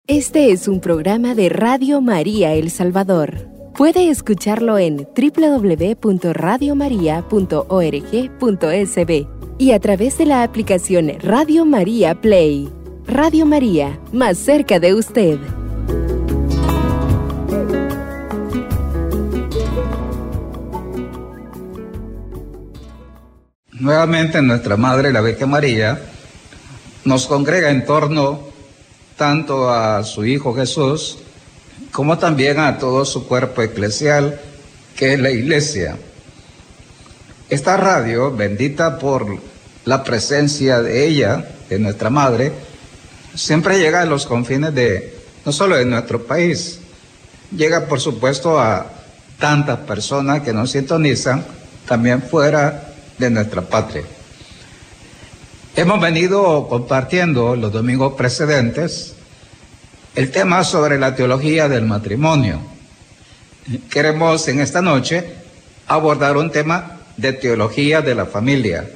Este es un programa de Radio María El Salvador. Puede escucharlo en www.radiomaria.org.sb y a través de la aplicación Radio María Play. Radio María, más cerca de usted. Nuevamente nuestra Madre, la Virgen María, nos congrega en torno tanto a su Hijo Jesús, como también a todo su cuerpo eclesial, que es la Iglesia. Esta radio, bendita por la presencia de ella, de nuestra Madre, siempre llega a los confines no solo de nuestro país, llega por supuesto a tantas personas que nos sintonizan también fuera de nuestra patria. Hemos venido compartiendo los domingos precedentes el tema sobre la teología del matrimonio. Queremos en esta noche abordar un tema de teología de la familia.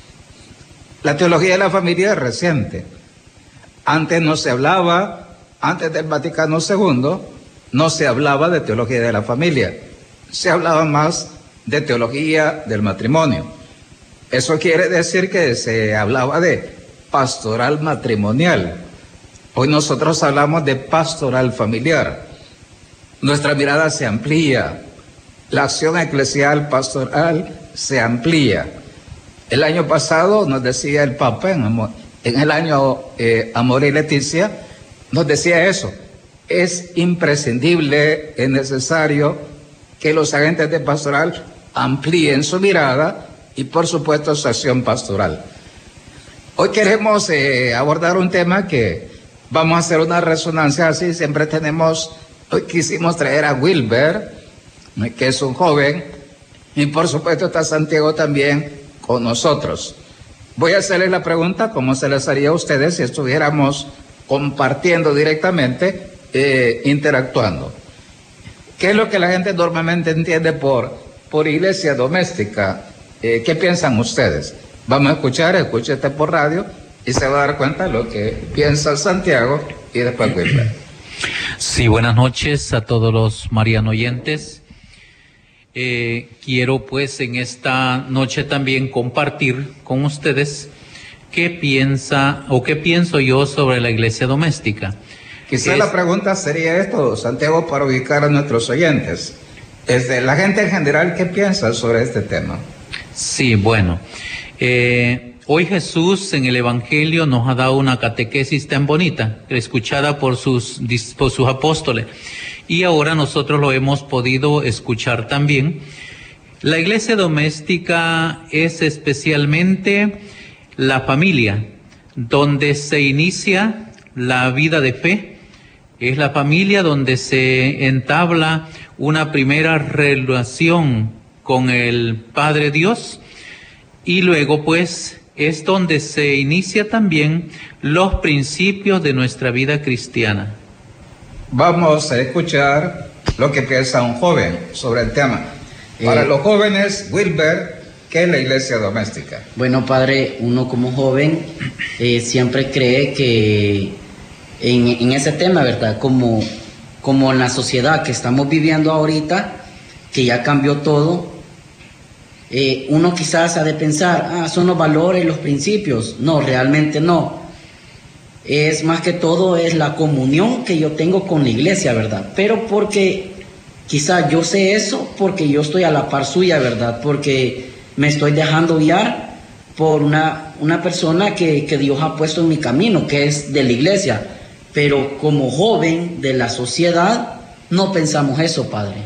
La teología de la familia es reciente. Antes no se hablaba, antes del Vaticano II, no se hablaba de teología de la familia. Se hablaba más de teología del matrimonio. Eso quiere decir que se hablaba de pastoral matrimonial. Hoy nosotros hablamos de pastoral familiar. Nuestra mirada se amplía. La acción eclesial pastoral se amplía. El año pasado nos decía el Papa, en el año Amor y Leticia, nos decía eso. Es imprescindible, es necesario que los agentes de pastoral amplíen su mirada y por supuesto su acción pastoral. Hoy queremos abordar un tema que vamos a hacer una resonancia así. Siempre hoy quisimos traer a Wilber, que es un joven, y por supuesto está Santiago también con nosotros. Voy a hacerles la pregunta, ¿cómo se les haría a ustedes si estuviéramos compartiendo directamente, interactuando? ¿Qué es lo que la gente normalmente entiende por iglesia doméstica? ¿Qué piensan ustedes? Vamos a escúchate por radio y se va a dar cuenta de lo que piensa Santiago y después Wilber. Sí, buenas noches a todos los mariano oyentes. Quiero pues en esta noche también compartir con ustedes qué pienso yo sobre la iglesia doméstica. Quizá la pregunta sería esto, Santiago, para ubicar a nuestros oyentes. La gente en general, ¿qué piensa sobre este tema? Sí, bueno, hoy Jesús en el Evangelio nos ha dado una catequesis tan bonita, escuchada por sus apóstoles, y ahora nosotros lo hemos podido escuchar también. La iglesia doméstica es especialmente la familia, donde se inicia la vida de fe. Es la familia donde se entabla una primera relación con el Padre Dios, y luego pues es donde se inicia también los principios de nuestra vida cristiana. Vamos a escuchar lo que piensa un joven sobre el tema. Para los jóvenes, Wilber, ¿qué es la iglesia doméstica? Bueno, padre, uno como joven siempre cree que en ese tema, ¿verdad? Como en la sociedad que estamos viviendo ahorita, que ya cambió todo, uno quizás ha de pensar, son los valores, los principios. No, realmente no. Es más que todo es la comunión que yo tengo con la iglesia, ¿verdad? Pero porque quizás yo sé eso porque yo estoy a la par suya, ¿verdad? Porque me estoy dejando guiar por una persona que Dios ha puesto en mi camino, que es de la iglesia. Pero como joven de la sociedad, no pensamos eso, padre.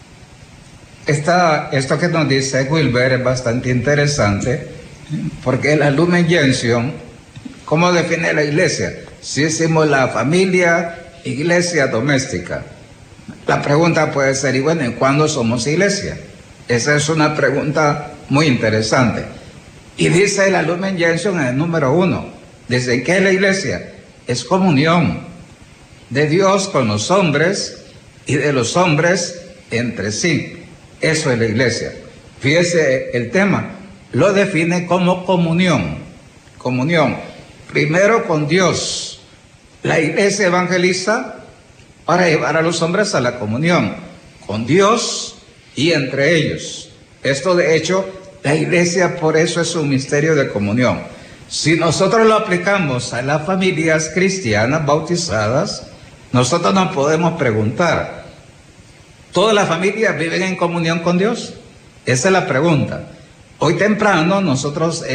Esto que nos dice Wilber es bastante interesante, porque la Lumen Gentium, ¿cómo define la iglesia? Si decimos la familia, iglesia doméstica. La pregunta puede ser, y bueno, ¿en cuándo somos iglesia? Esa es una pregunta muy interesante. Y dice la Lumen Gentium en el número 1, ¿desde qué es la iglesia? Es comunión de Dios con los hombres y de los hombres entre sí. Eso es la iglesia. Fíjese, el tema lo define como comunión. Comunión, primero con Dios, La iglesia evangeliza para llevar a los hombres a la comunión con Dios y entre ellos. Esto, de hecho, la iglesia por eso es un misterio de comunión. Si nosotros lo aplicamos a las familias cristianas bautizadas, nosotros nos podemos preguntar, ¿todas las familias viven en comunión con Dios? Esa es la pregunta. Hoy temprano nosotros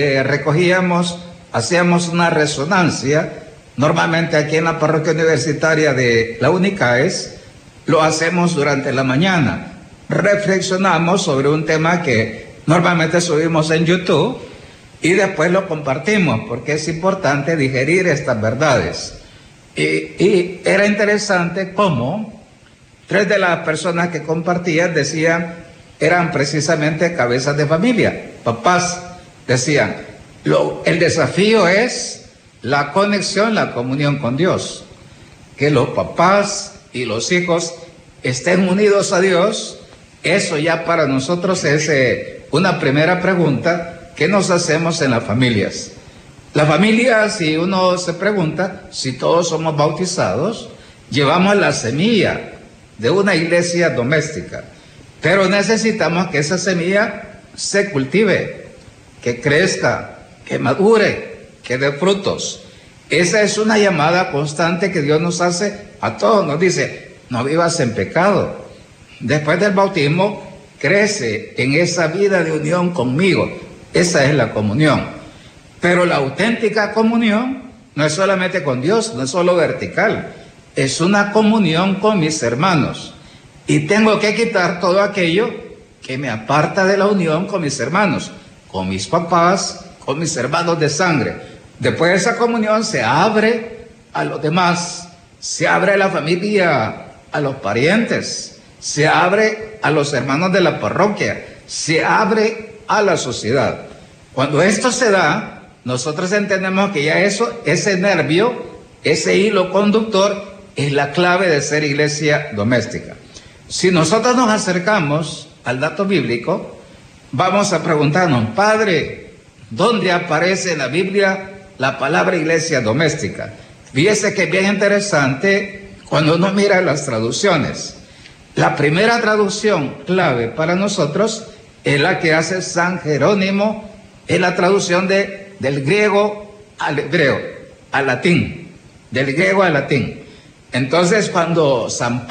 hacíamos una resonancia, normalmente aquí en la parroquia universitaria de la UNICAES, lo hacemos durante la mañana. Reflexionamos sobre un tema que normalmente subimos en YouTube y después lo compartimos, porque es importante digerir estas verdades. Y era interesante cómo 3 de las personas que compartían eran precisamente cabezas de familia, papás. Decían, el desafío es la conexión, la comunión con Dios. Que los papás y los hijos estén unidos a Dios, eso ya para nosotros es una primera pregunta que nos hacemos en las familias. La familia, si uno se pregunta, si todos somos bautizados, llevamos la semilla de una iglesia doméstica, pero necesitamos que esa semilla se cultive, que crezca, que madure, que dé frutos. Esa es una llamada constante que Dios nos hace a todos. Nos dice, no vivas en pecado. Después del bautismo, crece en esa vida de unión conmigo. Esa es la comunión. Pero la auténtica comunión no es solamente con Dios, no es solo vertical. Es una comunión con mis hermanos. Y tengo que quitar todo aquello que me aparta de la unión con mis hermanos, con mis papás, con mis hermanos de sangre. Después de esa comunión se abre a los demás, se abre a la familia, a los parientes, se abre a los hermanos de la parroquia, se abre a la sociedad. Cuando esto se da, nosotros entendemos que ya ese nervio, ese hilo conductor, es la clave de ser iglesia doméstica. Si nosotros nos acercamos al dato bíblico, vamos a preguntarnos, Padre, ¿dónde aparece en la Biblia la palabra iglesia doméstica? Fíjese que es bien interesante cuando uno mira las traducciones. La primera traducción clave para nosotros es la que hace San Jerónimo, es la traducción del griego al hebreo, al latín, del griego al latín. Entonces, cuando San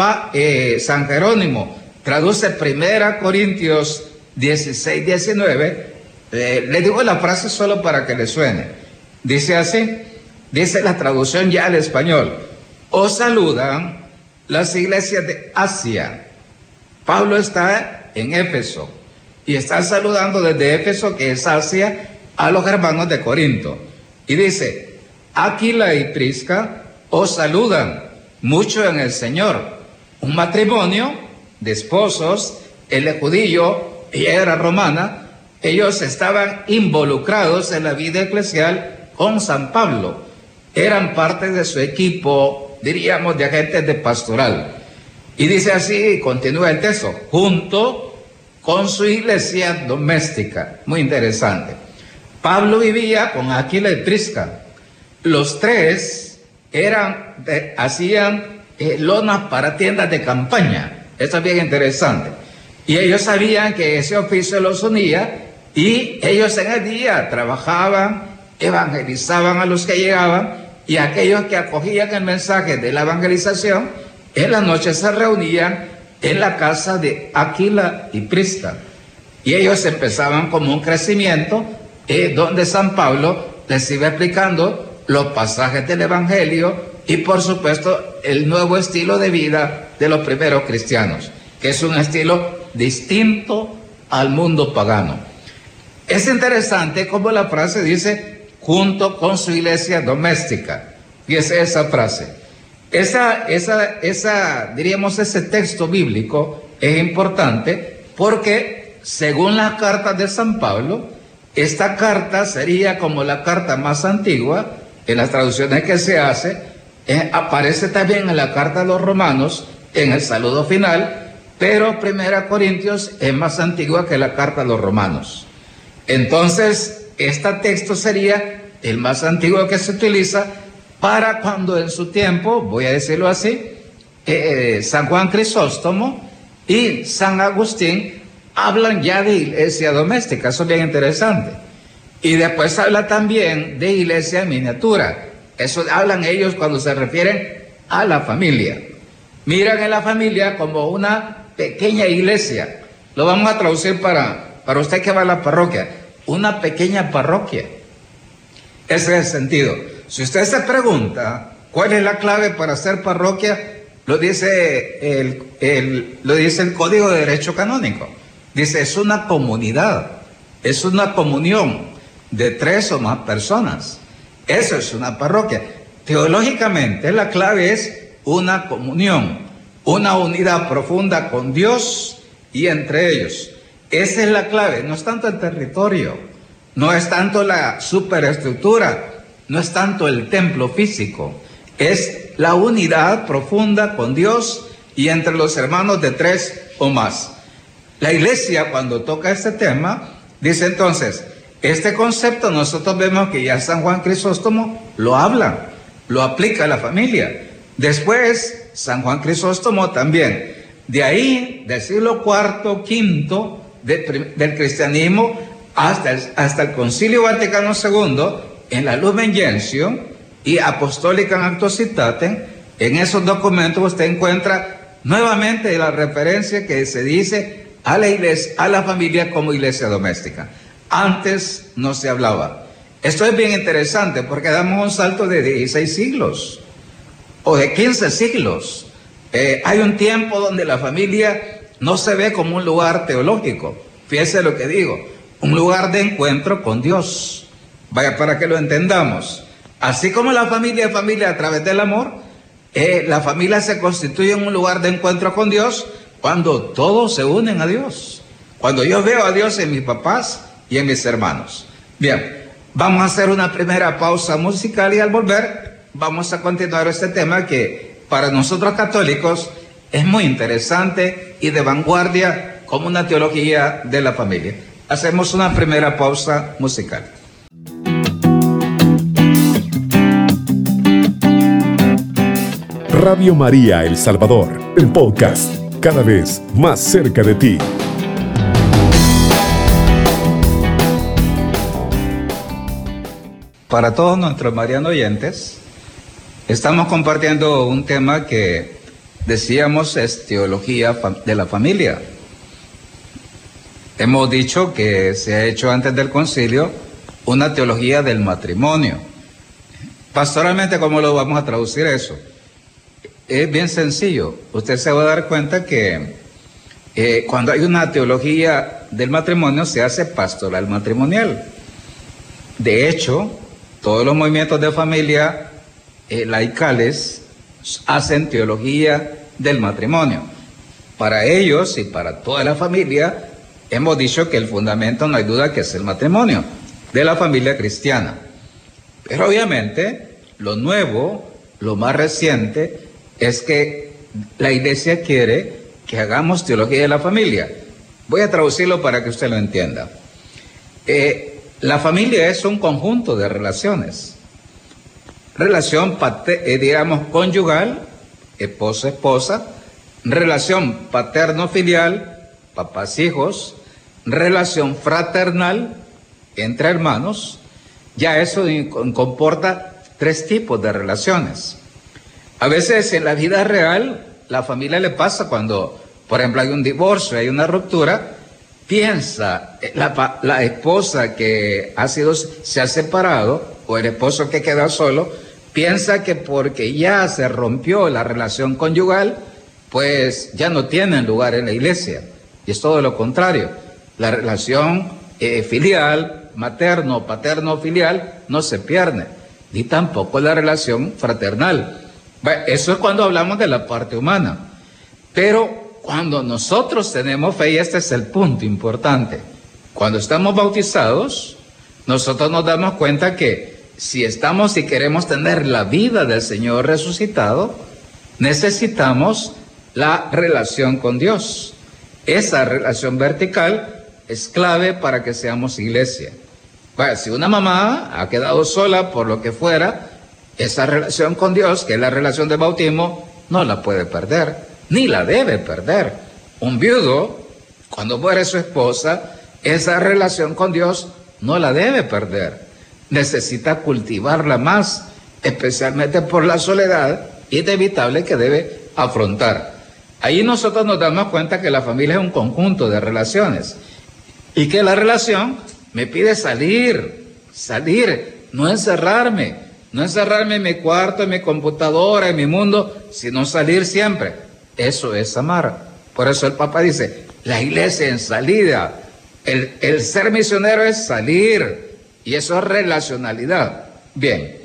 Jerónimo traduce 1 Corintios 16, 19, le digo la frase solo para que le suene. Dice así, dice la traducción ya al español, os saludan las iglesias de Asia. Pablo está en Éfeso y está saludando desde Éfeso, que es Asia, a los hermanos de Corinto. Y dice, Aquila y Prisca os saludan mucho en el Señor. Un matrimonio de esposos, él es judío, ella era romana, ellos estaban involucrados en la vida eclesial con San Pablo. Eran parte de su equipo, diríamos, de agentes de pastoral. Y dice así, continúa el texto, junto con su iglesia doméstica. Muy interesante. Pablo vivía con Aquila y Prisca. Los tres hacían lonas para tiendas de campaña. Esto es bien interesante. Y ellos sabían que ese oficio los unía y ellos en el día trabajaban, evangelizaban a los que llegaban y aquellos que acogían el mensaje de la evangelización, en la noche se reunían en la casa de Aquila y Prisca. Y ellos empezaban como un crecimiento donde San Pablo les iba explicando los pasajes del Evangelio y por supuesto el nuevo estilo de vida de los primeros cristianos, que es un estilo distinto al mundo pagano. Es interesante como la frase dice, junto con su iglesia doméstica. Fíjese esa frase. Diríamos, ese texto bíblico es importante porque según las cartas de San Pablo, esta carta sería como la carta más antigua en las traducciones que se hace. Aparece también en la carta a los romanos en el saludo final, pero 1 Corintios es más antigua que la carta a los romanos. Entonces, este texto sería el más antiguo que se utiliza para cuando en su tiempo, voy a decirlo así, San Juan Crisóstomo y San Agustín hablan ya de iglesia doméstica. Eso es bien interesante. Y después habla también de iglesia en miniatura. Eso hablan ellos cuando se refieren a la familia. Miran en la familia como una pequeña iglesia. Lo vamos a traducir para usted que va a la parroquia. Una pequeña parroquia. Ese es el sentido. Si usted se pregunta cuál es la clave para hacer parroquia, lo dice el Código de Derecho Canónico. Dice, es una comunidad, es una comunión de 3 o más personas. Eso es una parroquia. Teológicamente, la clave es una comunión, una unidad profunda con Dios y entre ellos. Esa es la clave. No es tanto el territorio, no es tanto la superestructura, no es tanto el templo físico, es la unidad profunda con Dios y entre los hermanos de 3 o más. La iglesia, cuando toca este tema, dice entonces, este concepto nosotros vemos que ya San Juan Crisóstomo lo habla, lo aplica a la familia. Después, San Juan Crisóstomo también. De ahí, del siglo IV, V del cristianismo, hasta el Concilio Vaticano II, en la Lumen Gentium y Apostolicam Acto Citatem, en esos documentos usted encuentra nuevamente la referencia que se dice a la iglesia, a la familia como iglesia doméstica. Antes no se hablaba. Esto es bien interesante porque damos un salto de 16 siglos o de 15 siglos. Hay un tiempo donde la familia no se ve como un lugar teológico. Fíjese lo que digo, un lugar de encuentro con Dios. Vaya, para que lo entendamos. Así como la familia es familia a través del amor, la familia se constituye en un lugar de encuentro con Dios cuando todos se unen a Dios. Cuando yo veo a Dios en mis papás y en mis hermanos. Bien, vamos a hacer una primera pausa musical y al volver vamos a continuar este tema que para nosotros católicos es muy interesante y de vanguardia como una teología de la familia. Hacemos una primera pausa musical. Radio María El Salvador, el podcast, cada vez más cerca de ti. Para todos nuestros marianos oyentes, estamos compartiendo un tema que decíamos es teología de la familia. Hemos dicho que se ha hecho antes del concilio una teología del matrimonio. Pastoralmente, ¿cómo lo vamos a traducir eso? Es bien sencillo. Usted se va a dar cuenta que cuando hay una teología del matrimonio se hace pastoral matrimonial. De hecho, todos los movimientos de familia laicales hacen teología del matrimonio. Para ellos y para toda la familia, hemos dicho que el fundamento no hay duda que es el matrimonio de la familia cristiana. Pero obviamente, lo nuevo, lo más reciente, es que la iglesia quiere que hagamos teología de la familia. Voy a traducirlo para que usted lo entienda. La familia es un conjunto de relaciones. Relación, digamos, conyugal, esposo-esposa, relación paterno-filial, papás-hijos, relación fraternal entre hermanos. Ya eso comporta 3 tipos de relaciones. A veces en la vida real, la familia le pasa cuando, por ejemplo, hay un divorcio, hay una ruptura, piensa la esposa que se ha separado, o el esposo que queda solo, piensa que porque ya se rompió la relación conyugal, pues ya no tienen lugar en la iglesia. Y es todo lo contrario. La relación filial, materno, paterno, filial, no se pierde, ni tampoco la relación fraternal. Eso es cuando hablamos de la parte humana. Pero cuando nosotros tenemos fe, y este es el punto importante, cuando estamos bautizados, nosotros nos damos cuenta que si estamos y queremos tener la vida del Señor resucitado, necesitamos la relación con Dios. Esa relación vertical es clave para que seamos iglesia. Si una mamá ha quedado sola por lo que fuera, esa relación con Dios, que es la relación de bautismo, no la puede perder, ni la debe perder. Un viudo, cuando muere su esposa, esa relación con Dios no la debe perder. Necesita cultivarla más, especialmente por la soledad inevitable que debe afrontar. Ahí nosotros nos damos cuenta que la familia es un conjunto de relaciones y que la relación me pide salir, no encerrarme en mi cuarto, en mi computadora, en mi mundo, sino salir siempre. Eso es amar. Por eso el Papa dice, la iglesia en salida, el ser misionero es salir, y eso es relacionalidad. Bien,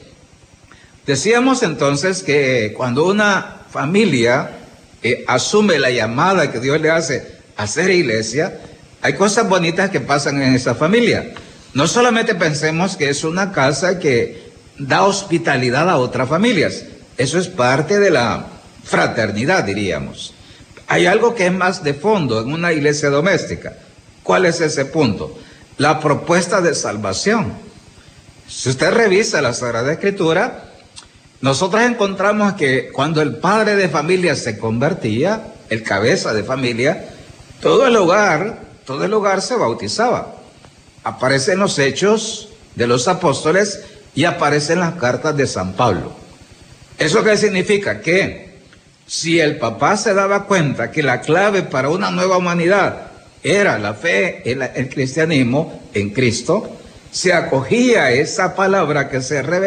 decíamos entonces que cuando una familia asume la llamada que Dios le hace a ser iglesia, hay cosas bonitas que pasan en esa familia. No solamente pensemos que es una casa que da hospitalidad a otras familias, eso es parte de la fraternidad, diríamos. Hay algo que es más de fondo en una iglesia doméstica. ¿Cuál es ese punto? La propuesta de salvación. Si usted revisa la Sagrada Escritura, nosotros encontramos que cuando el padre de familia se convertía, el cabeza de familia, todo el hogar se bautizaba. Aparece en los Hechos de los Apóstoles y aparece en las cartas de San Pablo. ¿Eso qué significa? Que si el papá se daba cuenta que la clave para una nueva humanidad era la fe, el cristianismo en Cristo, se acogía esa palabra que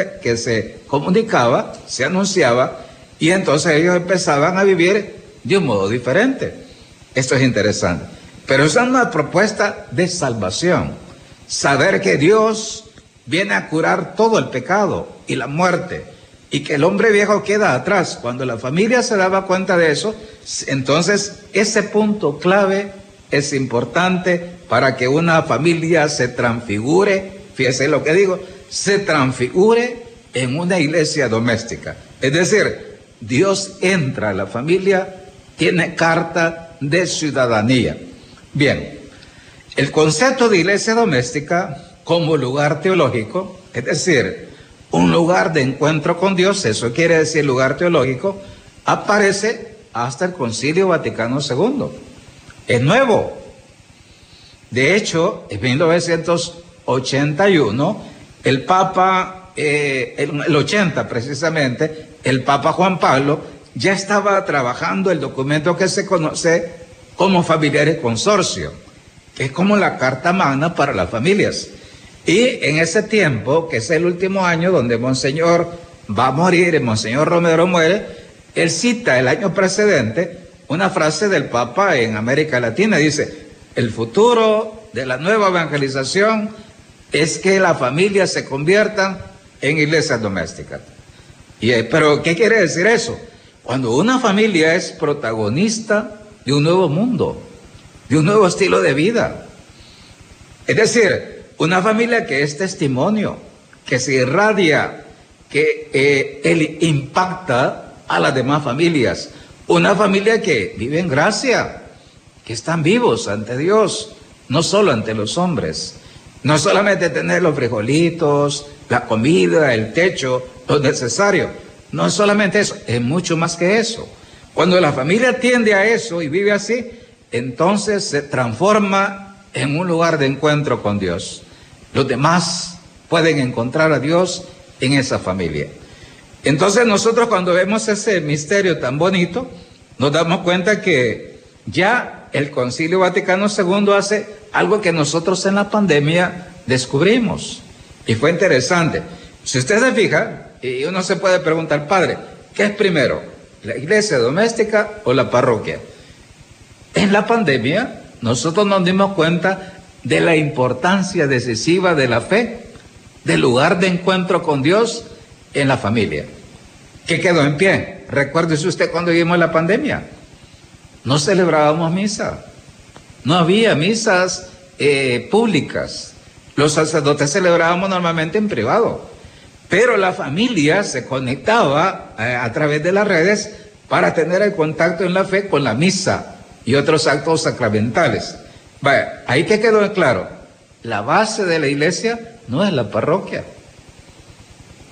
se comunicaba, se anunciaba, y entonces ellos empezaban a vivir de un modo diferente. Esto es interesante. Pero es una propuesta de salvación. Saber que Dios viene a curar todo el pecado y la muerte, y que el hombre viejo queda atrás. Cuando la familia se daba cuenta de eso, entonces ese punto clave es importante para que una familia se transfigure, fíjese lo que digo, se transfigure en una iglesia doméstica. Es decir, Dios entra a la familia, tiene carta de ciudadanía. Bien, el concepto de iglesia doméstica como lugar teológico, es decir, un lugar de encuentro con Dios, eso quiere decir lugar teológico, aparece hasta el Concilio Vaticano II. Es nuevo. De hecho, en 1981, el Papa, el 80 precisamente, el Papa Juan Pablo ya estaba trabajando el documento que se conoce como Familiares Consorcio, que es como la carta magna para las familias. Y en ese tiempo, que es el último año donde Monseñor va a morir, Monseñor Romero muere, él cita el año precedente una frase del Papa en América Latina. Dice, el futuro de la nueva evangelización es que las familias se conviertan en iglesias domésticas. Pero, ¿qué quiere decir eso? Cuando una familia es protagonista de un nuevo mundo, de un nuevo estilo de vida. Es decir, una familia que es testimonio, que se irradia, que él impacta a las demás familias. Una familia que vive en gracia, que están vivos ante Dios, no solo ante los hombres. No solamente tener los frijolitos, la comida, el techo, lo necesario. No es solamente eso, es mucho más que eso. Cuando la familia atiende a eso y vive así, entonces se transforma en un lugar de encuentro con Dios. Los demás pueden encontrar a Dios en esa familia. Entonces nosotros cuando vemos ese misterio tan bonito, nos damos cuenta que ya el Concilio Vaticano II hace algo que nosotros en la pandemia descubrimos. Y fue interesante. Si usted se fija, y uno se puede preguntar, padre, ¿qué es primero? ¿La iglesia doméstica o la parroquia? En la pandemia nosotros nos dimos cuenta de la importancia decisiva de la fe, del lugar de encuentro con Dios en la familia. ¿Qué quedó en pie? Recuérdese usted cuando vivimos la pandemia. No celebrábamos misa. No había misas públicas. Los sacerdotes celebrábamos normalmente en privado. Pero la familia se conectaba a través de las redes para tener el contacto en la fe con la misa y otros actos sacramentales. Vaya, ahí que quedó claro. La base de la iglesia no es la parroquia.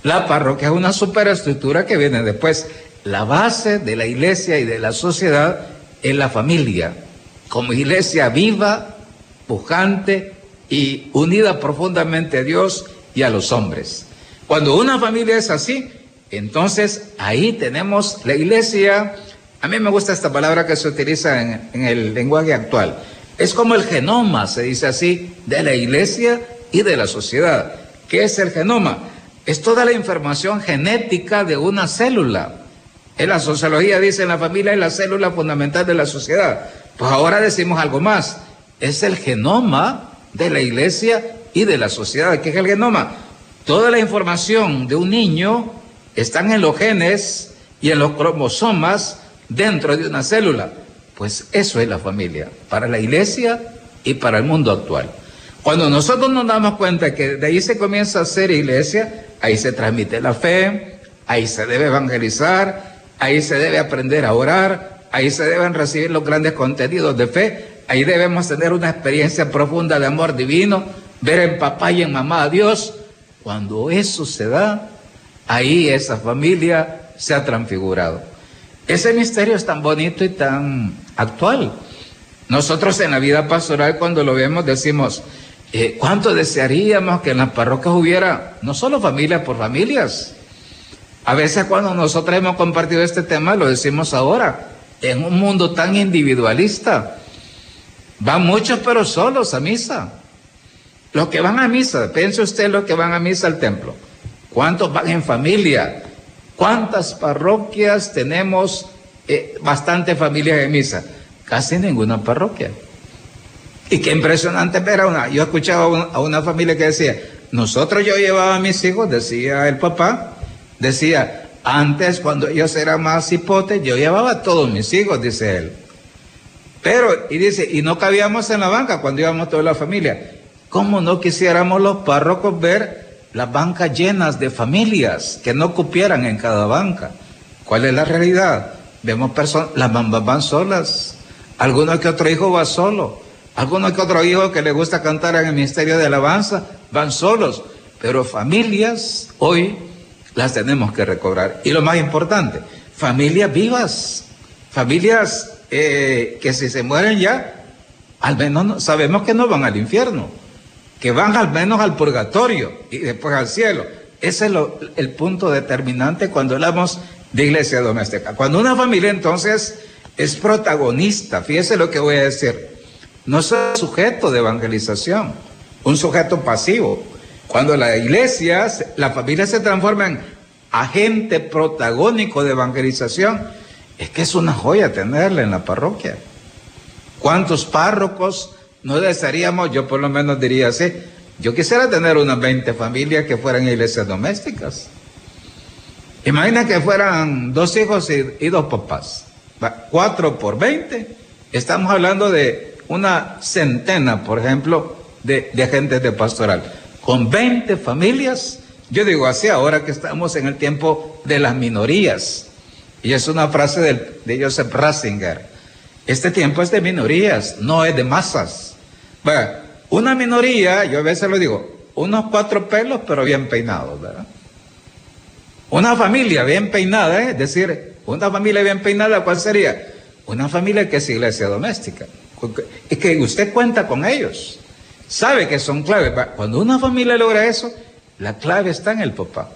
La parroquia es una superestructura que viene después. La base de la iglesia y de la sociedad es la familia, como iglesia viva, pujante y unida profundamente a Dios y a los hombres. Cuando una familia es así, entonces ahí tenemos la iglesia. A mí me gusta esta palabra que se utiliza en el lenguaje actual. Es como el genoma, se dice así, de la iglesia y de la sociedad. ¿Qué es el genoma? Es toda la información genética de una célula. En la sociología dicen la familia es la célula fundamental de la sociedad. Pues ahora decimos algo más. Es el genoma de la iglesia y de la sociedad. ¿Qué es el genoma? Toda la información de un niño están en los genes y en los cromosomas dentro de una célula. Pues eso es la familia, para la iglesia y para el mundo actual. Cuando nosotros nos damos cuenta que de ahí se comienza a ser iglesia, ahí se transmite la fe, ahí se debe evangelizar, ahí se debe aprender a orar, ahí se deben recibir los grandes contenidos de fe, ahí debemos tener una experiencia profunda de amor divino, ver en papá y en mamá a Dios. Cuando eso se da, ahí esa familia se ha transfigurado. Ese misterio es tan bonito y tan actual. Nosotros en la vida pastoral, cuando lo vemos, decimos, ¿cuánto desearíamos que en las parroquias hubiera no solo familias por familias? A veces cuando nosotros hemos compartido este tema, lo decimos ahora, en un mundo tan individualista, van muchos pero solos a misa. Los que van a misa, piense usted los que van a misa al templo, ¿cuántos van en familia? ¿Cuántas parroquias tenemos bastantes familias de misa? Casi ninguna parroquia. Y qué impresionante ver yo escuchaba a una familia que decía, yo llevaba a mis hijos, decía el papá, decía, antes cuando ellos eran más hipotes, yo llevaba a todos mis hijos, dice él. Y no cabíamos en la banca cuando íbamos toda la familia. ¿Cómo no quisiéramos los párrocos ver las bancas llenas de familias que no cupieran en cada banca? ¿Cuál es la realidad? Vemos personas, las mamás van solas, alguno que otro hijo va solo, alguno que otro hijo que le gusta cantar en el ministerio de alabanza, van solos, pero familias hoy las tenemos que recobrar. Y lo más importante, familias vivas, familias que si se mueren ya, al menos sabemos que no van al infierno, que van al menos al purgatorio y después al cielo. Ese es el punto determinante cuando hablamos de iglesia doméstica. Cuando una familia entonces es protagonista, fíjese lo que voy a decir, no es un sujeto de evangelización, un sujeto pasivo. Cuando la iglesia, la familia se transforma en agente protagónico de evangelización, es que es una joya tenerla en la parroquia. ¿Cuántos párrocos no desearíamos? Yo por lo menos diría así, yo quisiera tener unas 20 familias que fueran iglesias domésticas. Imagina que fueran 2 hijos y 2 papás. 4 por 20, estamos hablando de una centena, por ejemplo, de agentes de pastoral. Con 20 familias, yo digo así ahora que estamos en el tiempo de las minorías. Y es una frase de Joseph Ratzinger. Este tiempo es de minorías, no es de masas. Bueno, una minoría, yo a veces lo digo, unos 4 pelos, pero bien peinados, ¿verdad? Una familia bien peinada, es decir, una familia bien peinada, ¿cuál sería? Una familia que es iglesia doméstica. Y que usted cuenta con ellos. Sabe que son claves. Cuando una familia logra eso, la clave está en el papá.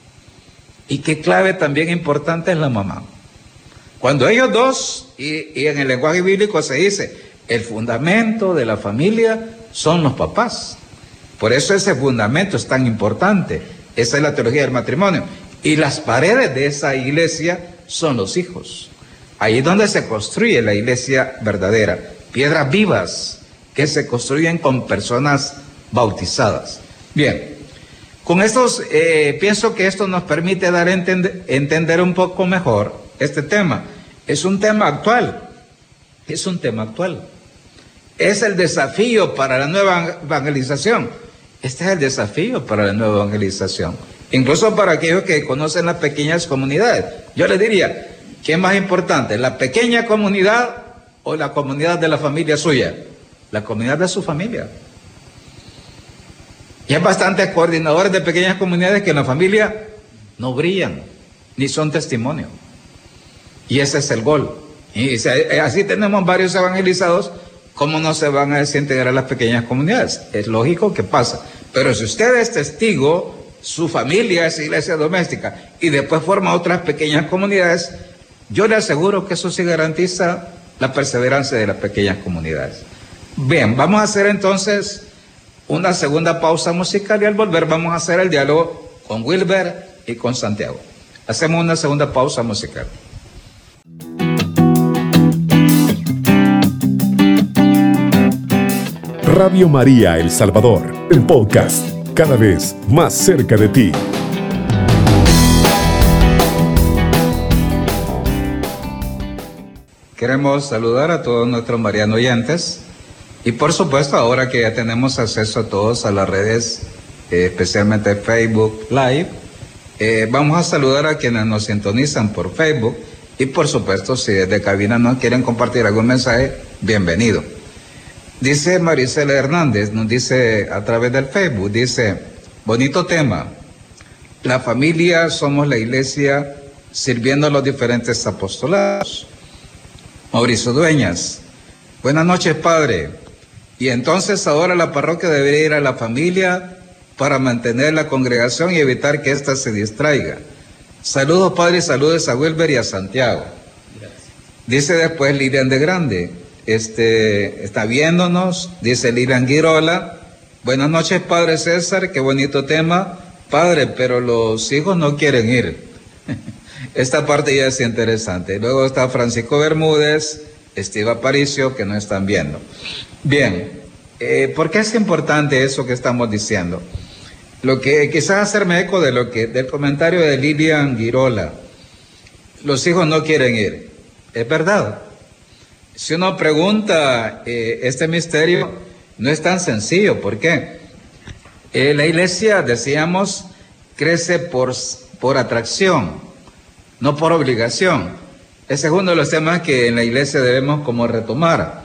Y qué clave también importante es la mamá. Cuando ellos dos, y en el lenguaje bíblico se dice, el fundamento de la familia son los papás. Por eso ese fundamento es tan importante. Esa es la teología del matrimonio. Y las paredes de esa iglesia son los hijos. Ahí es donde se construye la iglesia verdadera. Piedras vivas que se construyen con personas bautizadas. Bien, con estos, pienso que esto nos permite dar a entender un poco mejor este tema. Es un tema actual. Es un tema actual. Es el desafío para la nueva evangelización. Este es el desafío para la nueva evangelización. Incluso para aquellos que conocen las pequeñas comunidades. Yo les diría, ¿qué es más importante? ¿La pequeña comunidad o la comunidad de la familia suya? La comunidad de su familia. Y hay bastantes coordinadores de pequeñas comunidades que en la familia no brillan, ni son testimonio. Y ese es el gol. Y así tenemos varios evangelizados, ¿cómo no se van a desintegrar las pequeñas comunidades? Es lógico que pasa. Pero si usted es testigo, su familia es iglesia doméstica, y después forma otras pequeñas comunidades, yo le aseguro que eso sí garantiza la perseverancia de las pequeñas comunidades. Bien, vamos a hacer entonces una segunda pausa musical y al volver vamos a hacer el diálogo con Wilber y con Santiago. Hacemos una segunda pausa musical. Radio María El Salvador, el podcast, cada vez más cerca de ti. Queremos saludar a todos nuestros marianos oyentes y por supuesto ahora que ya tenemos acceso a todos a las redes, especialmente Facebook Live, vamos a saludar a quienes nos sintonizan por Facebook y por supuesto si desde cabina nos quieren compartir algún mensaje, bienvenido. Dice Maricela Hernández, nos dice a través del Facebook, dice, bonito tema, la familia somos la iglesia sirviendo a los diferentes apostolados. Mauricio Dueñas, buenas noches, padre. Y entonces ahora la parroquia debería ir a la familia para mantener la congregación y evitar que ésta se distraiga. Saludos, padre, y saludos a Wilber y a Santiago. Gracias. Dice después Lilian de Grande, está viéndonos, dice Lilian Girola, buenas noches, padre César, qué bonito tema, padre, pero los hijos no quieren ir. Esta parte ya es interesante. Luego está Francisco Bermúdez, Steve Aparicio, que no están viendo. Bien, ¿por qué es importante eso que estamos diciendo? Lo que quizás hacerme eco de del comentario de Lilian Girola. Los hijos no quieren ir. Es verdad. Si uno pregunta, este misterio no es tan sencillo. ¿Por qué? La iglesia, decíamos, crece por atracción, no por obligación. Ese es uno de los temas que en la iglesia debemos como retomar.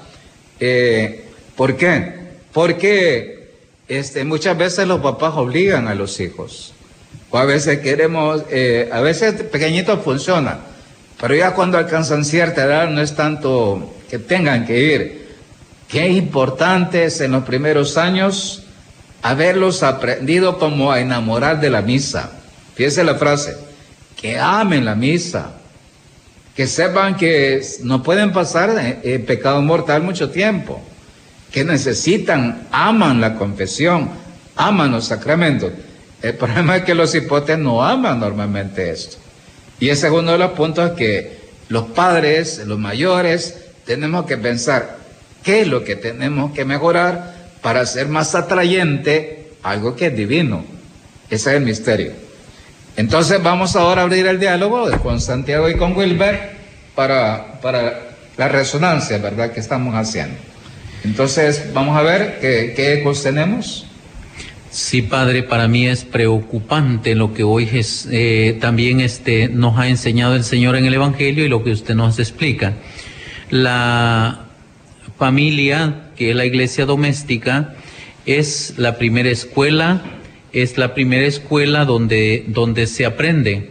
¿Por qué? Porque muchas veces los papás obligan a los hijos. O a veces queremos, a veces pequeñitos funciona, pero ya cuando alcanzan cierta edad no es tanto que tengan que ir. Qué importante es en los primeros años haberlos aprendido como a enamorar de la misa. Fíjense la frase. Que amen la misa, que sepan que no pueden pasar pecado mortal mucho tiempo, que aman la confesión, aman los sacramentos. El problema es que los hipotes no aman normalmente esto. Y ese es uno de los puntos que los padres, los mayores, tenemos que pensar qué es lo que tenemos que mejorar para hacer más atrayente algo que es divino. Ese es el misterio. Entonces vamos ahora a abrir el diálogo con Santiago y con Wilber para la resonancia, ¿verdad?, que estamos haciendo. Entonces vamos a ver qué ecos tenemos. Sí, padre, para mí es preocupante lo que hoy también nos ha enseñado el Señor en el Evangelio y lo que usted nos explica. La familia, que es la iglesia doméstica, es la primera escuela. Es la primera escuela donde se aprende.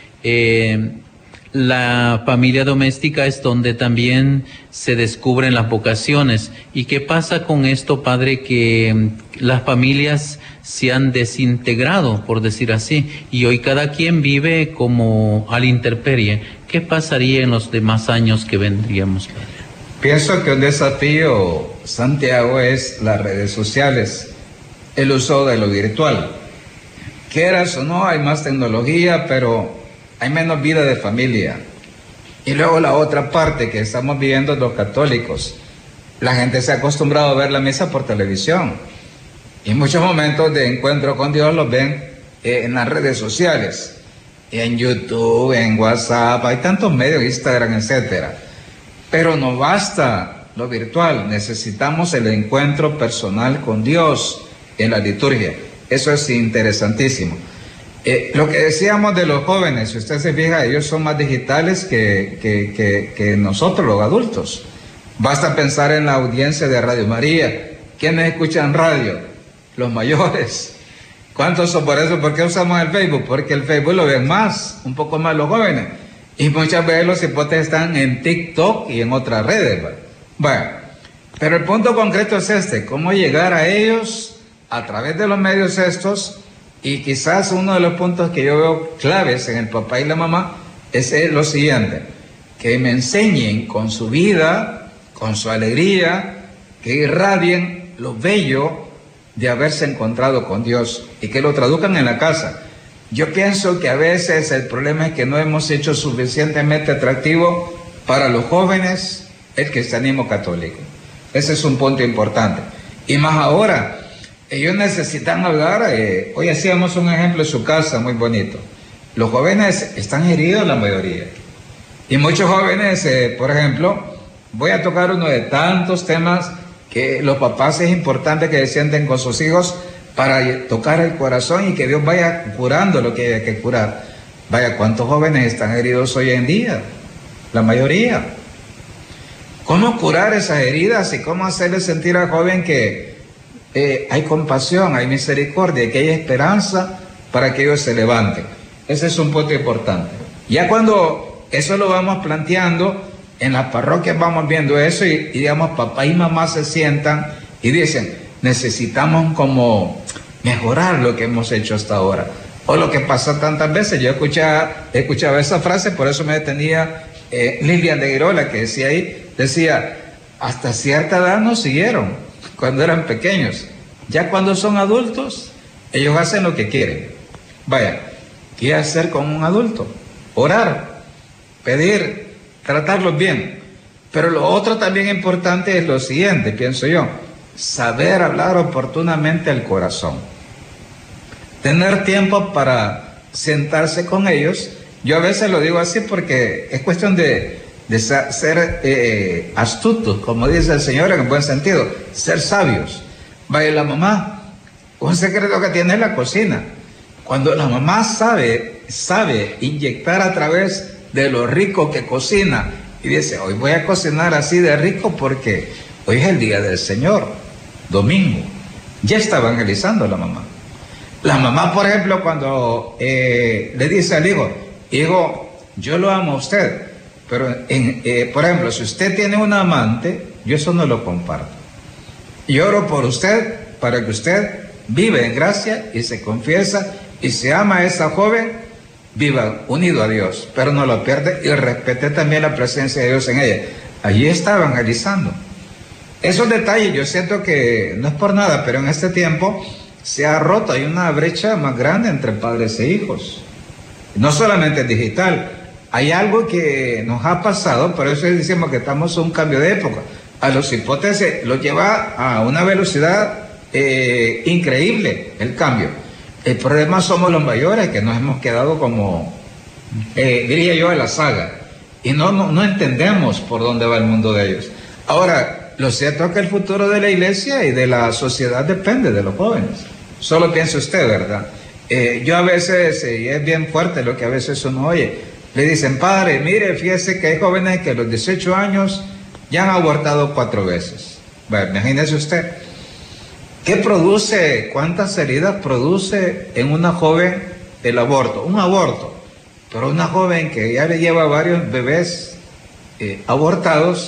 La familia doméstica es donde también se descubren las vocaciones. ¿Y qué pasa con esto, padre? Que las familias se han desintegrado, por decir así, y hoy cada quien vive como a la intemperie. ¿Qué pasaría en los demás años que vendríamos, padre? Pienso que un desafío, Santiago, es las redes sociales. El uso de lo virtual. Quieras o no, hay más tecnología, pero hay menos vida de familia. Y luego la otra parte que estamos viviendo los católicos. La gente se ha acostumbrado a ver la misa por televisión. Y muchos momentos de encuentro con Dios los ven en las redes sociales. En YouTube, en WhatsApp, hay tantos medios, Instagram, etcétera. Pero no basta lo virtual, necesitamos el encuentro personal con Dios en la liturgia. Eso es interesantísimo. Lo que decíamos de los jóvenes, si usted se fija, ellos son más digitales que nosotros los adultos. Basta pensar en la audiencia de Radio María. ¿Quiénes escuchan radio? Los mayores. ¿Cuántos son por eso? ¿Por qué usamos el Facebook? Porque el Facebook lo ven más, un poco más los jóvenes. Y muchas veces los hipotes están en TikTok y en otras redes. Bueno, pero el punto concreto es este, cómo llegar a ellos a través de los medios estos, y quizás uno de los puntos que yo veo claves en el papá y la mamá es lo siguiente, que me enseñen con su vida, con su alegría, que irradien lo bello de haberse encontrado con Dios y que lo traduzcan en la casa. Yo pienso que a veces el problema es que no hemos hecho suficientemente atractivo para los jóvenes el cristianismo católico. Ese es un punto importante. Y más ahora, ellos necesitan hablar. Hoy hacíamos un ejemplo en su casa muy bonito. Los jóvenes están heridos la mayoría. Y muchos jóvenes, por ejemplo, voy a tocar uno de tantos temas que los papás es importante que se sienten con sus hijos para tocar el corazón y que Dios vaya curando lo que haya que curar. Vaya, ¿cuántos jóvenes están heridos hoy en día? La mayoría. ¿Cómo curar esas heridas y cómo hacerle sentir al joven que hay compasión, hay misericordia y que hay esperanza para que ellos se levanten? Ese es un punto importante. Ya cuando eso lo vamos planteando, en las parroquias vamos viendo eso y digamos, papá y mamá se sientan y dicen, necesitamos como mejorar lo que hemos hecho hasta ahora. O lo que pasa tantas veces, yo escuchaba esa frase, por eso me detenía Lilian de Guirola, que decía ahí, decía, hasta cierta edad nos siguieron cuando eran pequeños. Ya cuando son adultos, ellos hacen lo que quieren. Vaya, ¿qué hacer con un adulto? Orar, pedir, tratarlos bien. Pero lo otro también importante es lo siguiente, pienso yo, saber hablar oportunamente al corazón. Tener tiempo para sentarse con ellos. Yo a veces lo digo así porque es cuestión de ser astutos, como dice el Señor en buen sentido, ser sabios. Vaya, la mamá, un secreto que tiene es la cocina. Cuando la mamá sabe inyectar a través de lo rico que cocina y dice, hoy voy a cocinar así de rico porque hoy es el día del Señor, domingo, ya está evangelizando la mamá. La mamá, por ejemplo, cuando le dice al hijo, hijo, yo lo amo a usted, pero por ejemplo, si usted tiene un amante, yo eso no lo comparto. Y oro por usted para que usted vive en gracia y se confiesa y se ama a esa joven, viva unido a Dios, pero no lo pierde y respete también la presencia de Dios en ella. Allí está evangelizando. Esos detalles yo siento que no es por nada, pero en este tiempo se ha roto, hay una brecha más grande entre padres e hijos. No solamente digital, hay algo que nos ha pasado, por eso decimos que estamos en un cambio de época. A los hipótesis los lleva a una velocidad increíble el cambio. El problema somos los mayores, que nos hemos quedado como, diría yo, en la saga. Y no entendemos por dónde va el mundo de ellos. Ahora, lo cierto es que el futuro de la iglesia y de la sociedad depende de los jóvenes. Solo piense usted, ¿verdad? Yo a veces, y es bien fuerte lo que a veces uno oye, le dicen, padre, mire, fíjese que hay jóvenes que a los 18 años ya han abortado 4 veces. Bueno, imagínese usted. ¿Qué produce, cuántas heridas produce en una joven el aborto? Un aborto, pero una joven que ya le lleva varios bebés abortados,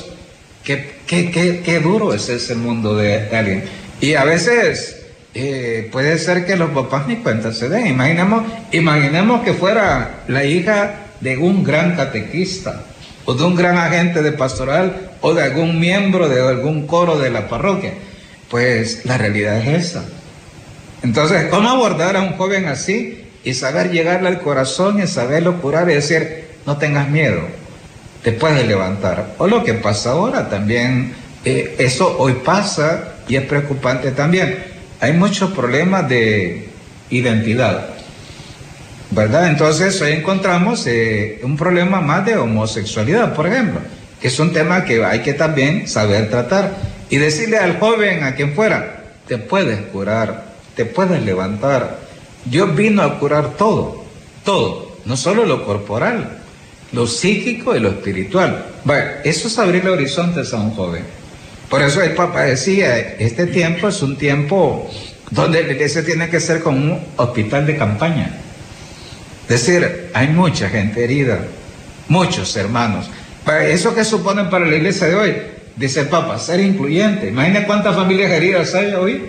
qué duro es ese mundo de alguien. Y a veces puede ser que los papás ni cuenta se den. Imaginemos que fuera la hija de un gran catequista, o de un gran agente de pastoral, o de algún miembro de algún coro de la parroquia. Pues la realidad es esa. Entonces, ¿cómo abordar a un joven así y saber llegarle al corazón y saberlo curar y decir, no tengas miedo, te puedes levantar? O lo que pasa ahora también, eso hoy pasa y es preocupante también. Hay muchos problemas de identidad, ¿verdad? Entonces hoy encontramos un problema más de homosexualidad, por ejemplo, que es un tema que hay que también saber tratar. Y decirle al joven, a quien fuera, te puedes curar, te puedes levantar. Dios vino a curar todo, no solo lo corporal, lo psíquico y lo espiritual. Bueno, eso es abrirle horizontes a un joven. Por eso el Papa decía, este tiempo es un tiempo donde la iglesia tiene que ser como un hospital de campaña. Es decir, hay mucha gente herida, muchos hermanos. ¿Eso qué suponen para la iglesia de hoy? Dice el Papa, ser incluyente. Imagina cuántas familias heridas hay hoy.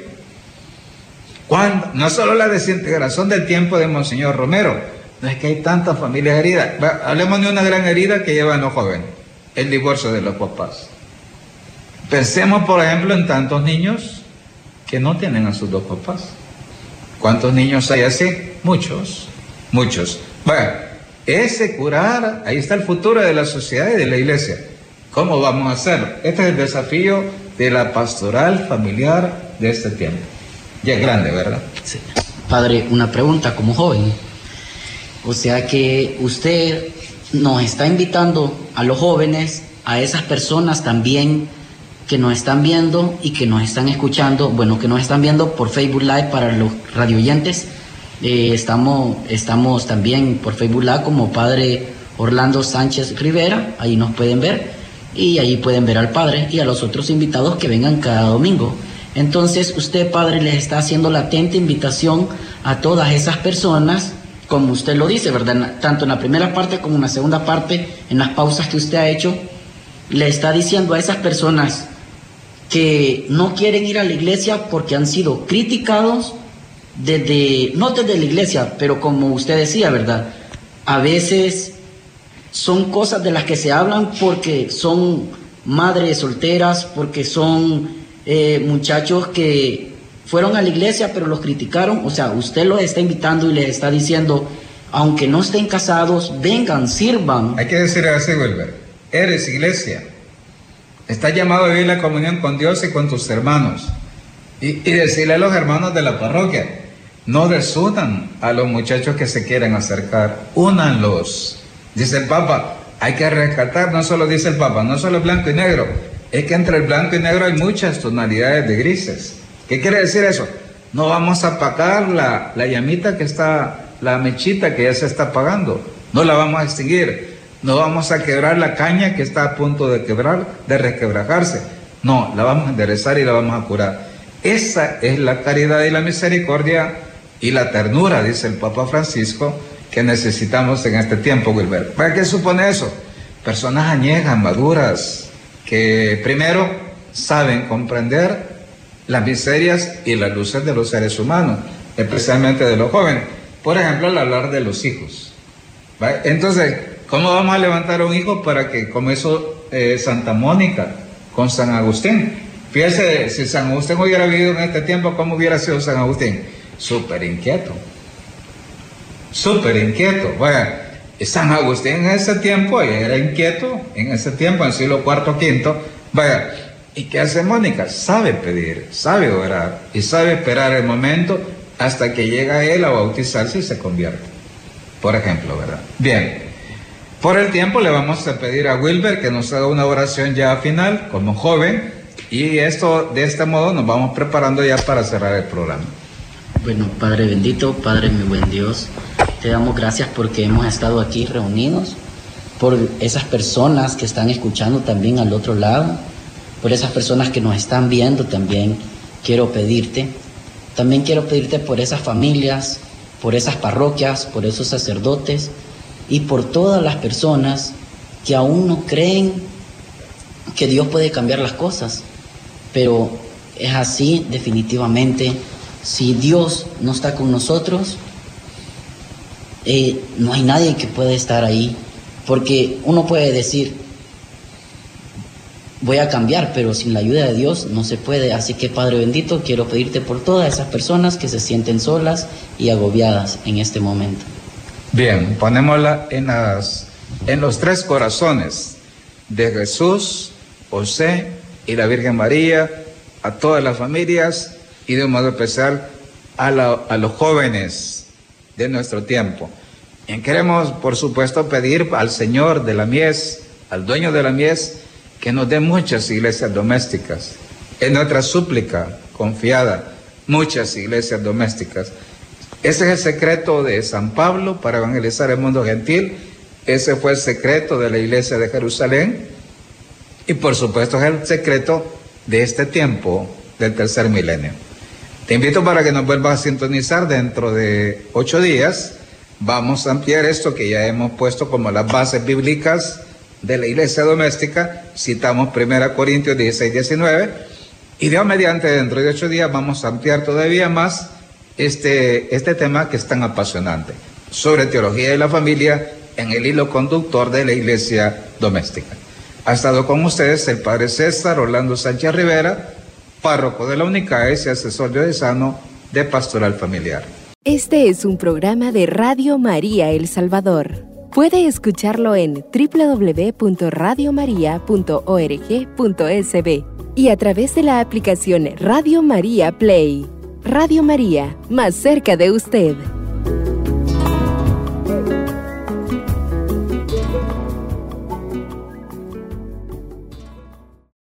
No solo la desintegración del tiempo de Monseñor Romero, no es que hay tantas familias heridas. Hablemos de una gran herida que llevan los jóvenes, el divorcio de los papás. Pensemos, por ejemplo, en tantos niños que no tienen a sus dos papás. ¿Cuántos niños hay así? Muchos, muchos. Bueno, ese curar, ahí está el futuro de la sociedad y de la iglesia. ¿Cómo vamos a hacerlo? Este es el desafío de la pastoral familiar de este tiempo. Ya es grande, ¿verdad? Sí. Padre, una pregunta como joven. O sea que usted nos está invitando a los jóvenes, a esas personas también que nos están viendo y que nos están escuchando, bueno, que nos están viendo por Facebook Live para los radioyentes. Estamos también por Facebook Live como Padre Orlando Sánchez Rivera, ahí nos pueden ver y ahí pueden ver al Padre y a los otros invitados que vengan cada domingo. Entonces usted, Padre, les está haciendo latente invitación a todas esas personas, como usted lo dice, ¿verdad? Tanto en la primera parte como en la segunda parte, en las pausas que usted ha hecho, le está diciendo a esas personas que no quieren ir a la iglesia porque han sido criticados no desde la iglesia, pero como usted decía, ¿verdad? A veces son cosas de las que se hablan porque son madres solteras, porque son muchachos que fueron a la iglesia pero los criticaron. O sea, usted los está invitando y les está diciendo, aunque no estén casados, vengan, sirvan. Hay que decir así, Wilber, eres iglesia. Estás llamado a vivir la comunión con Dios y con tus hermanos. Y decirle a los hermanos de la parroquia, no desunan a los muchachos que se quieren acercar, únanlos. Dice el Papa, hay que rescatar, no solo dice el Papa, no solo blanco y negro, es que entre el blanco y negro hay muchas tonalidades de grises. ¿Qué quiere decir eso? No vamos a apagar la llamita que está, la mechita que ya se está apagando, no la vamos a extinguir. No vamos a quebrar la caña que está a punto de quebrar, de resquebrajarse. No, la vamos a enderezar y la vamos a curar. Esa es la caridad y la misericordia y la ternura, dice el Papa Francisco, que necesitamos en este tiempo, Wilber. ¿Para qué supone eso? Personas añejas, maduras, que primero saben comprender las miserias y las luces de los seres humanos, especialmente de los jóvenes. Por ejemplo, al hablar de los hijos. ¿Vale? Entonces, ¿cómo vamos a levantar a un hijo para que, como hizo Santa Mónica con San Agustín? Fíjese, si San Agustín hubiera vivido en este tiempo, ¿cómo hubiera sido San Agustín? Súper inquieto. Súper inquieto. Vaya, San Agustín en ese tiempo era inquieto, en ese tiempo, en el siglo IV, V. Vaya, ¿y qué hace Mónica? Sabe pedir, sabe orar y sabe esperar el momento hasta que llega él a bautizarse y se convierte. Por ejemplo, ¿verdad? Bien. Por el tiempo le vamos a pedir a Wilber que nos haga una oración ya final como joven y de este modo nos vamos preparando ya para cerrar el programa. Bueno, Padre bendito, Padre mi buen Dios, te damos gracias porque hemos estado aquí reunidos, por esas personas que están escuchando también al otro lado, por esas personas que nos están viendo también quiero pedirte por esas familias, por esas parroquias, por esos sacerdotes, y por todas las personas que aún no creen que Dios puede cambiar las cosas. Pero es así definitivamente. Si Dios no está con nosotros, no hay nadie que pueda estar ahí. Porque uno puede decir, voy a cambiar, pero sin la ayuda de Dios no se puede. Así que, Padre bendito, quiero pedirte por todas esas personas que se sienten solas y agobiadas en este momento. Bien, ponémosla en los tres corazones de Jesús, José y la Virgen María, a todas las familias y de un modo especial a los jóvenes de nuestro tiempo. Y queremos, por supuesto, pedir al Señor de la mies, al dueño de la mies, que nos dé muchas iglesias domésticas. Es nuestra súplica confiada, muchas iglesias domésticas. Ese es el secreto de San Pablo para evangelizar el mundo gentil. Ese fue el secreto de la iglesia de Jerusalén. Y por supuesto es el secreto de este tiempo del tercer milenio. Te invito para que nos vuelvas a sintonizar dentro de 8 días. Vamos a ampliar esto que ya hemos puesto como las bases bíblicas de la iglesia doméstica. Citamos 1 Corintios 16, 19. Y Dios mediante, dentro de 8 días vamos a ampliar todavía más este tema que es tan apasionante, sobre teología de la familia en el hilo conductor de la iglesia doméstica. Ha estado con ustedes el padre César Orlando Sánchez Rivera, párroco de la UNICAES y asesor diocesano de Pastoral Familiar. Este es un programa de Radio María El Salvador. Puede escucharlo en www.radiomaria.org.sb y a través de la aplicación Radio María Play. Radio María, más cerca de usted.